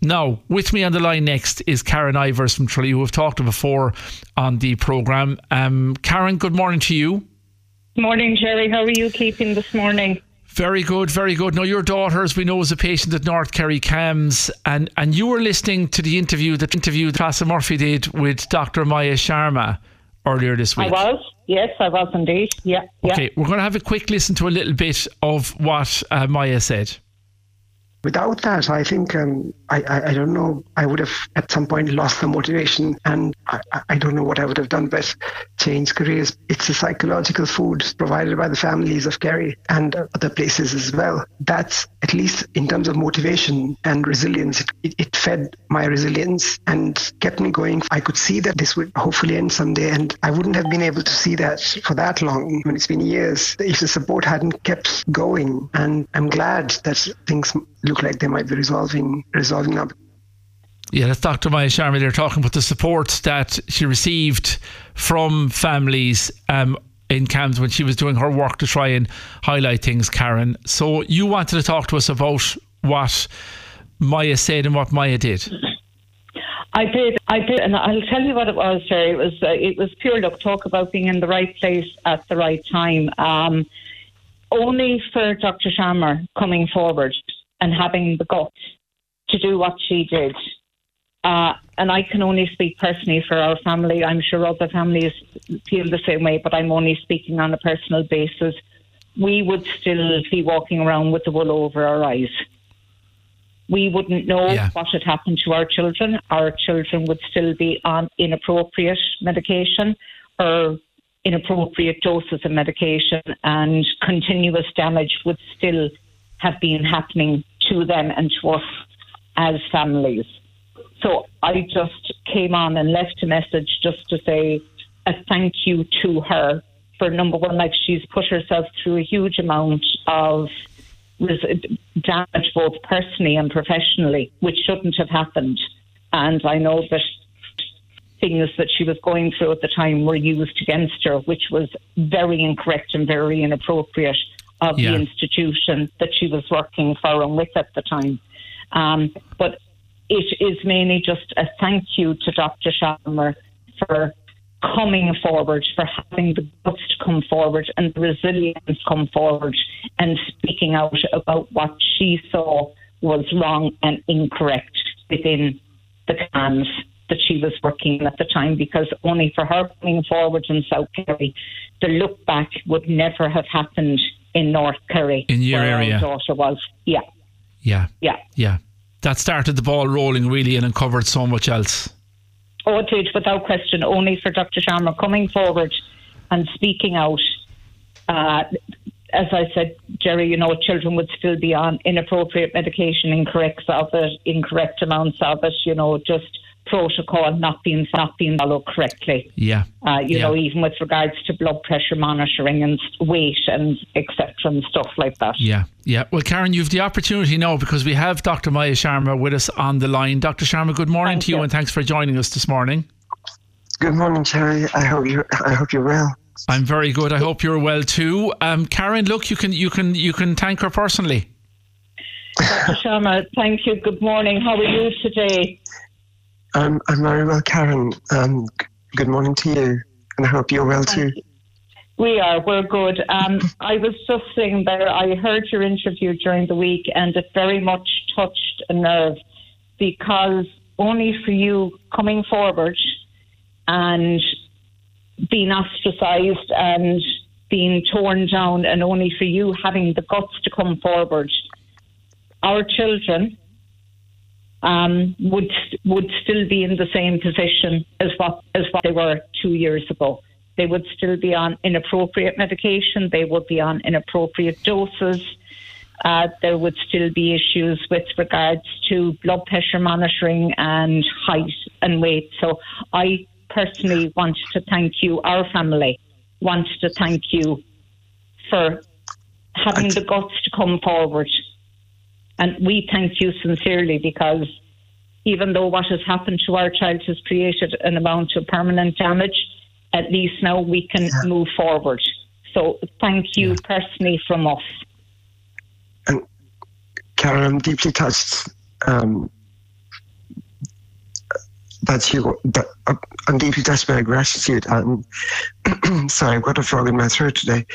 Now, with me on the line next is Karen Ivers from Tralee, who we've talked to before on the programme. Karen, good morning to you. Morning, Jerry. How are you keeping this morning? Very good, very good. Now, your daughter, as we know, is a patient at North Kerry CAMHS, and you were listening to the interview that Trasa Murphy did with Dr. Maya Sharma earlier this week. I was. Yes, I was indeed. Yeah. Okay, we're going to have a quick listen to a little bit of what Maya said. Without that, I think, I don't know, I would have at some point lost the motivation, and I don't know what I would have done, but changed careers. It's a psychological food provided by the families of Kerry and other places as well. That's, at least in terms of motivation and resilience, it fed my resilience and kept me going. I could see that this would hopefully end someday, and I wouldn't have been able to see that for that long. When it's been years, if the support hadn't kept going, and I'm glad that things look like they might be resolving up. Yeah, that's Dr. Maya Sharma. They're talking about the support that she received from families in CAMHS when she was doing her work to try and highlight things, Karen. So you wanted to talk to us about what Maya said and what Maya did. I did, and I'll tell you what it was, Jerry. It was pure luck. Talk about being in the right place at the right time. Only for Dr. Sharma coming forward and having the guts to do what she did. And I can only speak personally for our family. I'm sure other families feel the same way, but I'm only speaking on a personal basis. We would still be walking around with the wool over our eyes. We wouldn't know what had happened to our children. Our children would still be on inappropriate medication or inappropriate doses of medication, and continuous damage would still have been happening to them and to us as families. So I just came on and left a message just to say a thank you to her for, number one, like, she's put herself through a huge amount of damage both personally and professionally, which shouldn't have happened. And I know that things that she was going through at the time were used against her, which was very incorrect and very inappropriate of the institution that she was working for and with at the time. But it is mainly just a thank you to Dr. Sharma for coming forward, for having the guts to come forward and the resilience come forward and speaking out about what she saw was wrong and incorrect within the CAMHS that she was working in at the time, because only for her coming forward in South Kerry, the look back would never have happened in North Kerry. In your area. Our daughter was. Yeah. That started the ball rolling, really, and uncovered so much else. Oh, it did, without question. Only for Dr. Sharma coming forward and speaking out. As I said, Jerry, children would still be on inappropriate medication, incorrect amounts of it, just protocol not being followed correctly. Even with regards to blood pressure monitoring and weight and etc. and stuff like that. Well, Karen, you've the opportunity now, because we have Dr. Maya Sharma with us on the line. Dr. Sharma, good morning to you, and thanks for joining us this morning. Good morning, Jerry. I hope you're well. I'm very good. I hope you're well too. Karen, look, you can thank her personally. Dr. Sharma, thank you. Good morning. How are you today? I'm very well, Karen. Good morning to you, and I hope you're well too. We're good. I was just saying there, I heard your interview during the week, and it very much touched a nerve, because only for you coming forward and being ostracised and being torn down, and only for you having the guts to come forward, our children would still be in the same position as what they were 2 years ago. They would still be on inappropriate medication. They would be on inappropriate doses. There would still be issues with regards to blood pressure monitoring and height and weight. So I personally want to thank you, our family, want to thank you for having the guts to come forward. And we thank you sincerely, because even though what has happened to our child has created an amount of permanent damage, at least now we can move forward. So thank you personally from us. And Karen, I'm deeply touched I'm deeply touched by gratitude. Sorry, I've got a frog in my throat today.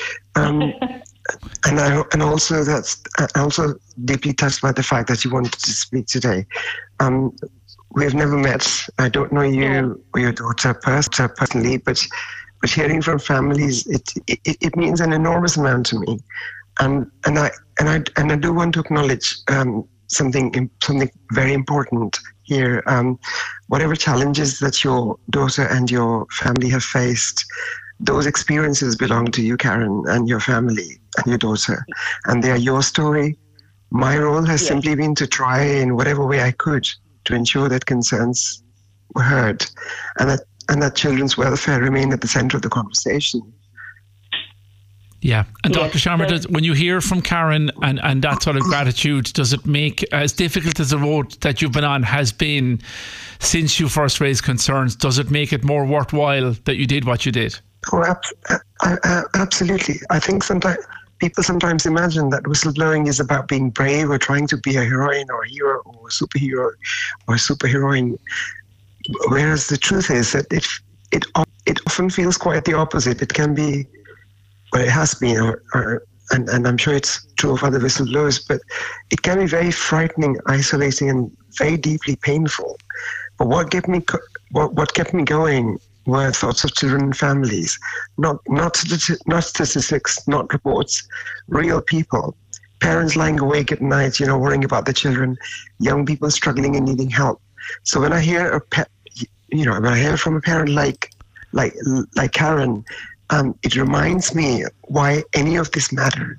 And also deeply touched by the fact that you wanted to speak today. We've never met. I don't know you or your daughter personally, but hearing from families, it means an enormous amount to me. And I do want to acknowledge something very important here. Whatever challenges that your daughter and your family have faced, those experiences belong to you, Karen, and your family and your daughter, and they are your story. My role has simply been to try in whatever way I could to ensure that concerns were heard, and that children's welfare remained at the center of the conversation. Yeah. And Dr. Sharma, when you hear from Karen and that sort of gratitude, does it make, as difficult as the road that you've been on has been since you first raised concerns, does it make it more worthwhile that you did what you did? Oh, absolutely. I think people sometimes imagine that whistleblowing is about being brave or trying to be a heroine or a hero or a superhero or a superheroine, whereas the truth is that it often feels quite the opposite. It can be, well, it has been, and I'm sure it's true of other whistleblowers, but it can be very frightening, isolating, and very deeply painful. But what kept me going were thoughts of children and families, not statistics, not reports, real people, parents lying awake at night, worrying about their children, young people struggling and needing help. So when I hear from a parent like Karen, it reminds me why any of this mattered.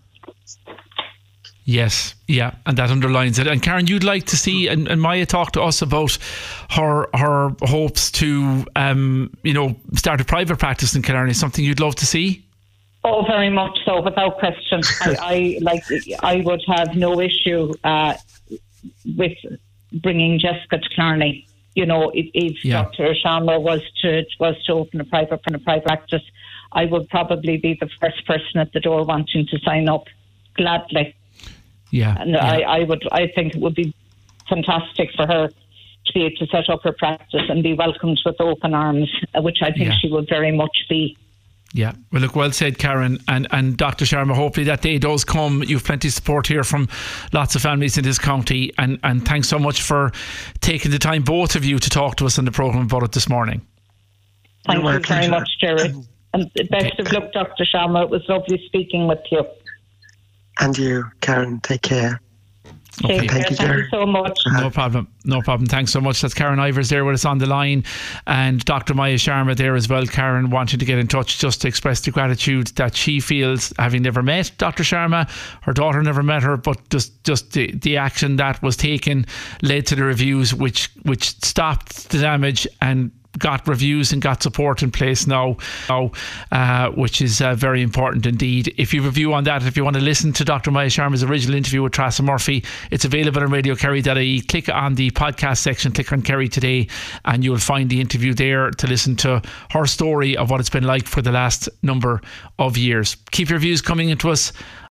Yes, yeah, and that underlines it. And Karen, you'd like to see, and Maya talked to us about her hopes to, start a private practice in Killarney. Something you'd love to see? Oh, very much so, without question. I would have no issue with bringing Jessica to Killarney. If Dr. Sharma was to open a private practice, I would probably be the first person at the door wanting to sign up gladly. Yeah. And I think it would be fantastic for her to be able to set up her practice and be welcomed with open arms, which I think she would very much be. Yeah, well, look, well said, Karen. And Dr. Sharma, hopefully that day does come. You've plenty of support here from lots of families in this county. And thanks so much for taking the time, both of you, to talk to us on the programme about it this morning. Thank you very much, Jerry. And best of luck, Dr. Sharma. It was lovely speaking with you. And you, Karen, take care. Okay. Thank you, Jerry. Thank you so much. No problem. Thanks so much. That's Karen Ivers there with us on the line, and Dr. Maya Sharma there as well. Karen wanting to get in touch just to express the gratitude that she feels, having never met Dr. Sharma. Her daughter never met her, but just the action that was taken led to the reviews which stopped the damage and got reviews and got support in place now, which is very important indeed. If you have a view on that, if you want to listen to Dr. Maya Sharma's original interview with Trassa Murphy, it's available on radiokerry.ie. Click on the podcast section, click on Kerry Today, and you'll find the interview there to listen to her story of what it's been like for the last number of years. Keep your views coming into us